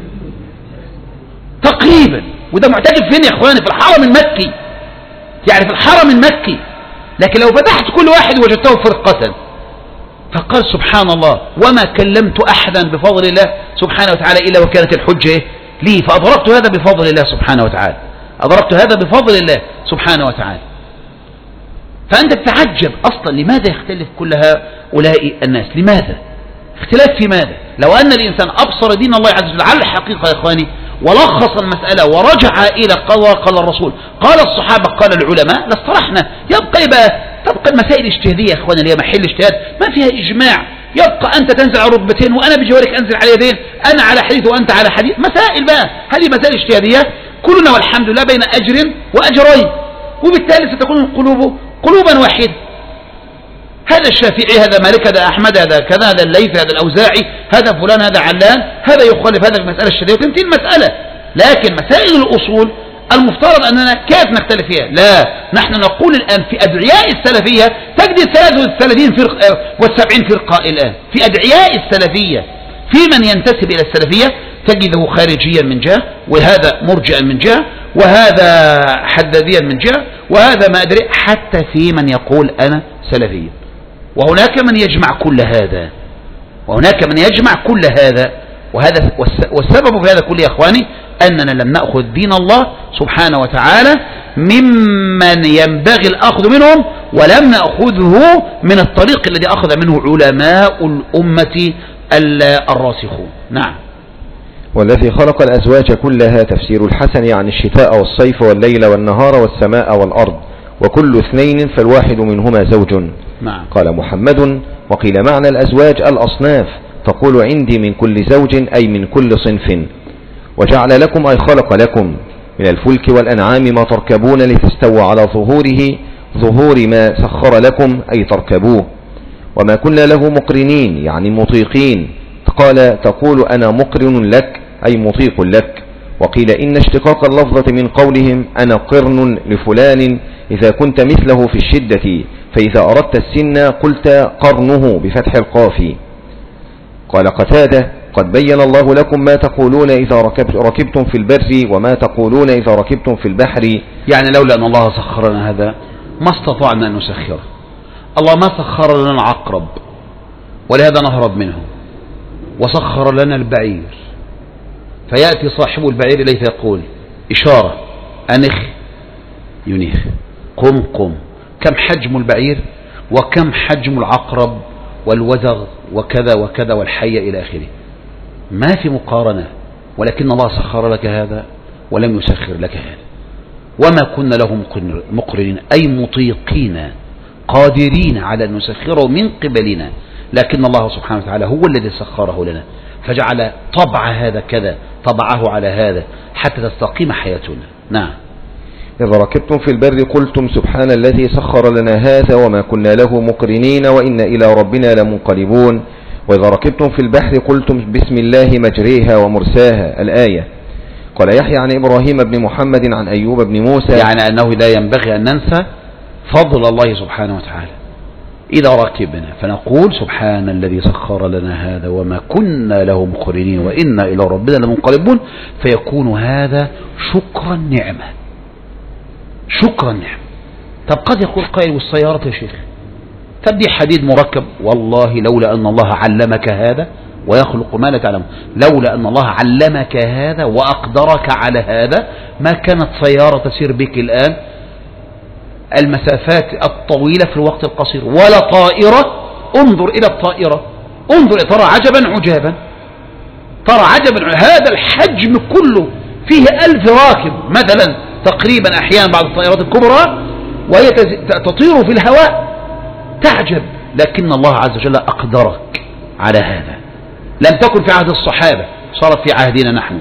تقريبا. وده معتكف فين يا إخواني؟ في الحرم المكي، يعني في الحرم المكي. لكن لو فتحت كل واحد وجدته فرقة. فقال سبحان الله: وما كلمت أحدا بفضل الله سبحانه وتعالى إلا وكانت الحجة لي. فأدركت هذا بفضل الله سبحانه وتعالى، أدركت هذا بفضل الله سبحانه وتعالى. فأنت تتعجب أصلا لماذا يختلف كل هؤلاء الناس؟ لماذا؟ اختلاف في ماذا؟ لو أن الإنسان أبصر دين الله عز وجل على الحقيقة يا إخواني ولخص المسألة ورجع إلى قال الرسول قال الصحابة قال العلماء لاصطلحنا. تبقى المسائل الاجتهادية يا إخواني اللي هي محل اجتهاد ما فيها إجماع. يبقى أنت تنزل على ركبتين وأنا بجوارك أنزل على يدين، أنا على حديث وأنت على حديث. مسائل بقى هذه مسائل اجتهادية كلنا والحمد لله بين أجر وأجرين، وبالتالي ستكون القلوب قلوبا واحدة. هذا الشافعي، هذا مالك، هذا أحمد، هذا كذا، هذا الليث، هذا الأوزاعي، هذا فلان، هذا علان، هذا يخالف هذا في المسألة الشرعية وتنتهي المسألة. لكن مسائل الأصول المفترض أننا كيف نختلف فيها؟ لا، نحن نقول الآن في أدعياء السلفية تجد 33 فرقة و70 فرقة الآن في أدعياء السلفية. في من ينتسب إلى السلفية تجده خارجيا من جهة، وهذا مرجئا من جهة، وهذا حداديا من جهة، وهذا ما أدري، حتى في من يقول أنا سلفي. وهناك من يجمع كل هذا، وهناك من يجمع كل هذا. وهذا والسبب في هذا كله يا أخواني أننا لم نأخذ دين الله سبحانه وتعالى ممن ينبغي الأخذ منهم، ولم نأخذه من الطريق الذي أخذ منه علماء الأمة الراسخون. نعم. والذي خلق الأزواج كلها تفسير الحسن عن الشتاء والصيف والليل والنهار والسماء والأرض، وكل اثنين فالواحد منهما زوج. نعم. قال محمد: وقيل معنى الأزواج الأصناف، تقول عندي من كل زوج أي من كل صنف. وجعل لكم أي خلق لكم من الفلك والأنعام ما تركبون لتستووا على ظهور ما سخر لكم أي تركبوه. وما كنا له مقرنين يعني مطيقين، قال تقول أنا مقرن لك أي مطيق لك. وقيل إن اشتقاق اللفظة من قولهم أنا قرن لفلان إذا كنت مثله في الشدة، فإذا أردت السن قلت قرنه بفتح القاف. قال قتادة: قد بين الله لكم ما تقولون إذا ركبتم في البر وما تقولون إذا ركبتم في البحر. يعني لولا أن الله سخرنا هذا ما استطعنا أن نسخره. الله ما سخر لنا العقرب ولهذا نهرب منه، وسخر لنا البعير، فيأتي صاحب البعير إليه فيقول إشارة أنخ ينيخ، قم قم. كم حجم البعير وكم حجم العقرب والوزغ وكذا وكذا والحية إلى آخره، ما في مقارنة. ولكن الله سخر لك هذا ولم يسخر لك هذا. وما كنا له مقرنين أي مطيقين قادرين على أن نسخره من قبلنا، لكن الله سبحانه وتعالى هو الذي سخره لنا، فجعل طبع هذا كذا، طبعه على هذا حتى تستقيم حياتنا. نعم. إذا ركبتم في البر قلتم سبحان الذي سخر لنا هذا وما كنا له مقرنين وإن إلى ربنا لمنقلبون. وإذا ركبتم في البحر قلتم بسم الله مجريها ومرساها. الآية. قال يحيى عن إبراهيم بن محمد عن أيوب بن موسى، يعني أنه لا ينبغي أن ننسى فضل الله سبحانه وتعالى. إذا ركبنا فنقول سبحان الذي سخر لنا هذا وما كنا له مقرنين وإنا إلى ربنا لمنقلبون، فيكون هذا شكرا نعمة. شكرا نعمة. طب قد يقول قائل والسيارة يا شيخ تبدي حديد مركب، والله لولا أن الله علمك هذا ويخلق ما لا تعلم، لولا أن الله علمك هذا وأقدرك على هذا ما كانت سيارة تسير بك الآن المسافات الطويلة في الوقت القصير، ولا طائرة. انظر إلى الطائرة، انظر ترى عجبا عجابا، ترى عجبا هذا الحجم كله فيه 1000 راكب مثلا تقريبا أحيانا بعض الطائرات الكبرى، وهي تطير في الهواء تعجب. لكن الله عز وجل أقدرك على هذا، لم تكن في عهد الصحابة، صارت في عهدنا نحن.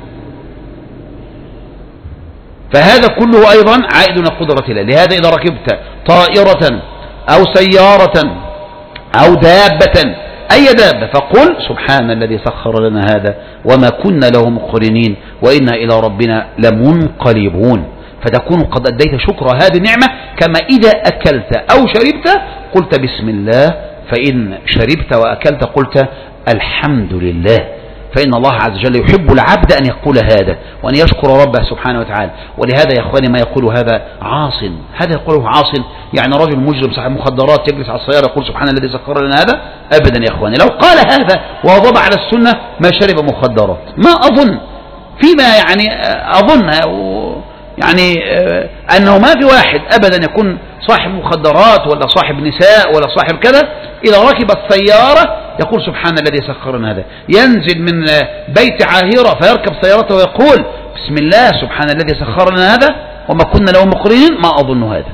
فهذا كله أيضا عائد من قدرة الله. لهذا إذا ركبت طائرة أو سيارة أو دابة، أي دابة، فقل سبحان الذي سخر لنا هذا وما كنا له مقرنين وإنا إلى ربنا لمنقلبون. فتكون قد أديت شكر هذه النعمة. كما إذا أكلت أو شربت قلت بسم الله، فإن شربت وأكلت قلت الحمد لله. فإن الله عز وجل يحب العبد أن يقول هذا وأن يشكر ربه سبحانه وتعالى. ولهذا يا أخواني ما يقول هذا عاص، هذا يقوله عاص يعني رجل مجرم صاحب مخدرات يجلس على السيارة يقول سبحان الذي سخر لنا هذا. أبدا يا أخواني، لو قال هذا ووضب على السنة ما شرب مخدرات. ما أظن فيما يعني أظن يعني أنه ما في واحد أبدا يكون صاحب مخدرات ولا صاحب نساء ولا صاحب كذا إذا ركب السيارة يقول سبحان الذي سخر لنا هذا. ينزل من بيت عاهرة فيركب سيارته ويقول بسم الله سبحان الذي سخر لنا هذا وما كنا له مقرنين. ما أظن هذا.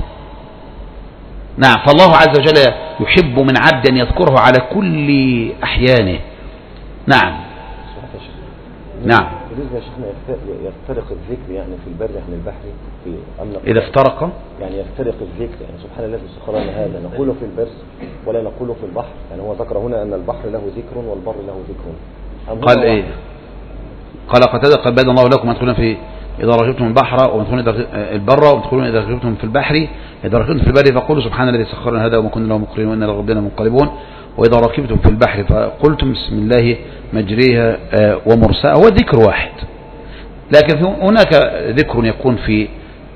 نعم. فالله عز وجل يحب من عبد أن يذكره على كل أحيانه. نعم. نعم. بالنسبة يا شيخنا يفترق الذكر يعني في البر عن البحر في إذا افترق يعني يفترق الذكر يعني سبحان الذي سخر لنا هذا نقوله في البر ولا نقوله في البحر. يعني هو ذكر هنا أن البحر له ذكر والبر له ذكر. قال إيه؟ قال قتادة قد بين الله لكم أن تدخلون في إذا ركبتم البحر وتدخلون البر وتدخلون إذا ركبتم في البحر إذا ركبتم في البر فقولوا سبحان الذي سخر لنا هذا وما كنا له مقرنين وإنا لربنا منقلبون. وإذا ركبتم في البحر فقلتم بسم الله مجريها ومرساها. هو ذكر واحد لكن هناك ذكر يكون في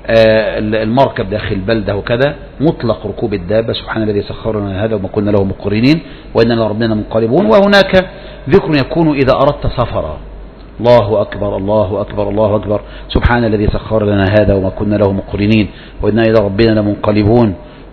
المركب داخل البلدة وكذا مطلق ركوب الدابة سبحان الذي سخر لنا هذا وما كنا له مقرنين وإنا لربنا منقلبون. وهناك ذكر يكون إذا أردت سفرا الله أكبر الله أكبر الله أكبر سبحان الذي سخر لنا هذا وما كنا له مقرنين وإنا إلى ربنا لمنقلبون.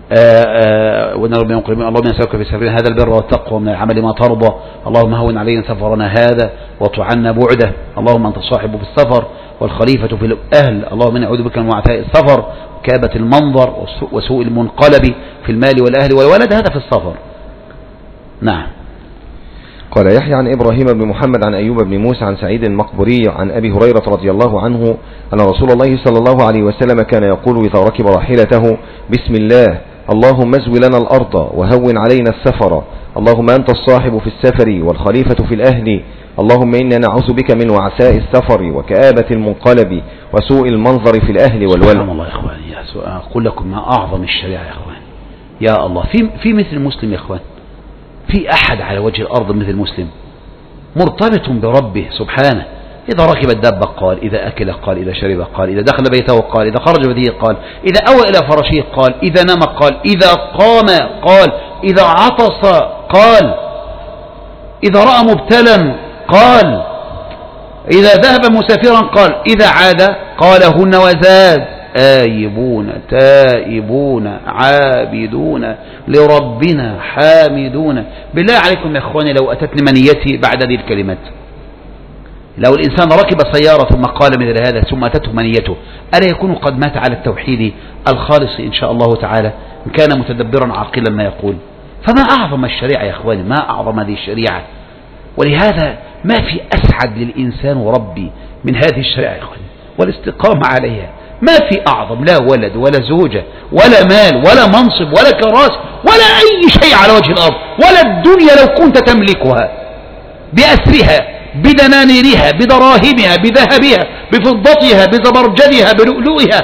وإن ربنا مقربين. اللهم نسألك في سفرنا هذا البر والتقوى من العمل ما ترضى. اللهم هون علينا سفرنا هذا واطعنا بعده. اللهم أنت الصاحب في السفر والخليفة في الأهل. اللهم نعوذ بك من وعثاء السفر وكابة المنظر وسوء المنقلب في المال والأهل والولد. هذا في السفر. نعم. قال يحيى عن إبراهيم بن محمد عن أيوب بن موسى عن سعيد المقبري عن أبي هريرة رضي الله عنه أن رسول الله صلى الله عليه وسلم كان يقول إذا ركب راحلته بسم الله اللهم ازو لنا الأرض وهون علينا السفر. اللهم أنت الصاحب في السفر والخليفة في الأهل. اللهم إنا نعوذ بك من وعثاء السفر وكآبة المنقلب وسوء المنظر في الأهل والولد. سبحان الله يا إخواني. أقول لكم ما أعظم الشريعة يا إخوان. يا الله في مثل مسلم يا إخوان. في أحد على وجه الأرض مثل مسلم مرتبط بربه سبحانه. إذا ركب الدابة قال، إذا أكل قال، إذا شرب قال، إذا دخل بيته قال، إذا خرج بديه قال، إذا أوى إلى فرشه قال، إذا نام قال، إذا قام قال، إذا عطس قال، إذا رأى مبتلا قال، إذا ذهب مسافرا قال، إذا عاد قالهن وزاد آيبون تائبون عابدون لربنا حامدون. بالله عليكم يا إخواني لو أتتني منيتي بعد هذه الكلمات، لو الإنسان ركب سيارة ثم قال مثل هذا ثم أتته منيته، ألا يكون قد مات على التوحيد الخالص إن شاء الله تعالى إن كان متدبرا عاقلا ما يقول؟ فما أعظم الشريعة يا إخواني، ما أعظم هذه الشريعة. ولهذا ما في أسعد للإنسان وربي من هذه الشريعة يا إخواني والاستقامة عليها. ما في أعظم، لا ولد ولا زوجة ولا مال ولا منصب ولا كراسي ولا أي شيء على وجه الأرض، ولا الدنيا لو كنت تملكها بأسرها بدنانيرها بدراهمها بذهبها بفضتها بزبرجدها بلؤلؤها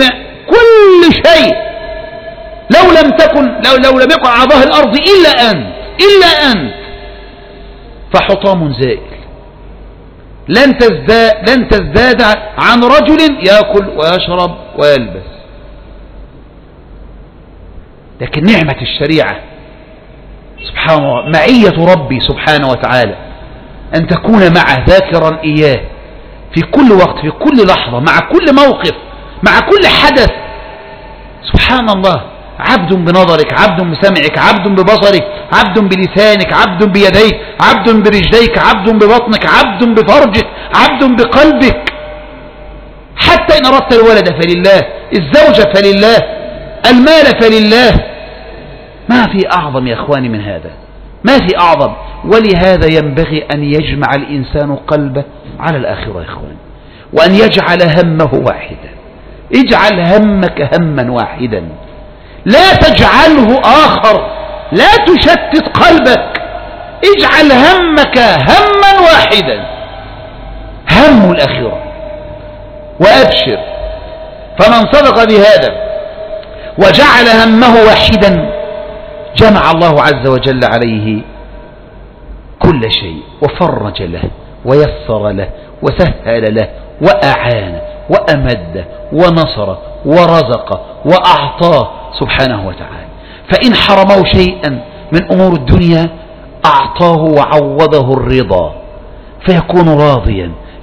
كل شيء لو لم يكن على ظهر الأرض إلا أنت فحطام زائل. لن تزداد عن رجل يأكل ويشرب ويلبس. لكن نعمة الشريعة سبحان الله، معية ربي سبحانه وتعالى، أن تكون معه ذاكرا إياه في كل وقت في كل لحظة مع كل موقف مع كل حدث. سبحان الله، عبد بنظرك، عبد بسمعك، عبد ببصرك، عبد بلسانك، عبد بيديك، عبد برجليك، عبد ببطنك، عبد بفرجك، عبد بقلبك. حتى إن أردت الولد فلله، الزوجة فلله، المال فلله. ما في أعظم يا إخواني من هذا، ما في أعظم. ولهذا ينبغي أن يجمع الإنسان قلبه على الآخرة يا إخواني، وأن يجعل همه واحدا. اجعل همك هما واحدا، لا تجعله آخر، لا تشتت قلبك. اجعل همك هما واحدا، هم الآخرة. وأبشر، فمن صدق بهذا وجعل همه واحدا جمع الله عز وجل عليه كل شيء، وفرج له ويسر له وسهل له وأعان وأمد ونصر ورزق وأعطاه سبحانه وتعالى. فإن حرمه شيئا من أمور الدنيا أعطاه وعوضه الرضا فيكون راضيا.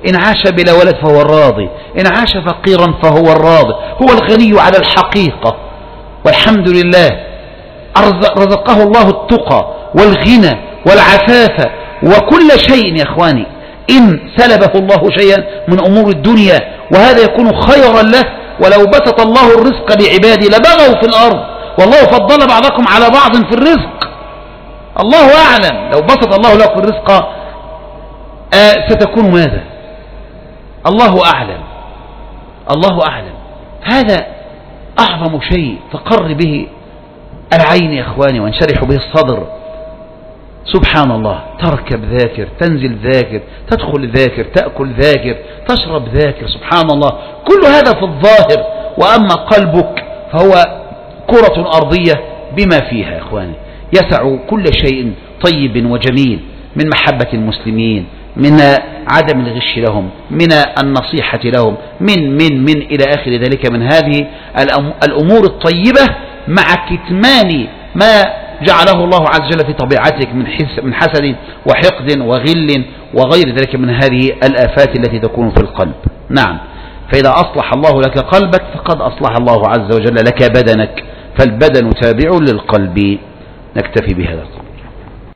إن عاش بلا ولد فهو الراضي، إن عاش فقيرا فهو الراضي. هو الغني على الحقيقة، والحمد لله رزقه الله التقى والغنى والعفاف وكل شيء. يا إخواني إن سلبه الله شيئا من أمور الدنيا وهذا يكون خيرا له، ولو بسط الله الرزق لعباده لبغوا في الأرض، والله فضل بعضكم على بعض في الرزق. الله أعلم لو بسط الله لكم الرزق ستكون ماذا؟ الله أعلم، الله أعلم. هذا أعظم شيء تقر به العين يا إخواني وانشرح به الصدر. سبحان الله، تركب ذاكر، تنزل ذاكر، تدخل ذاكر، تأكل ذاكر، تشرب ذاكر. سبحان الله، كل هذا في الظاهر. وأما قلبك فهو كرة أرضية بما فيها يا إخواني، يسع كل شيء طيب وجميل من محبة المسلمين، من عدم الغش لهم، من النصيحة لهم، من إلى آخر ذلك من هذه الأمور الطيبة، مع كتمان ما جعله الله عز وجل في طبيعتك من حسد وحقد وغل وغير ذلك من هذه الآفات التي تكون في القلب. نعم، فإذا أصلح الله لك قلبك فقد أصلح الله عز وجل لك بدنك، فالبدن تابع للقلب. نكتفي بهذا القدر.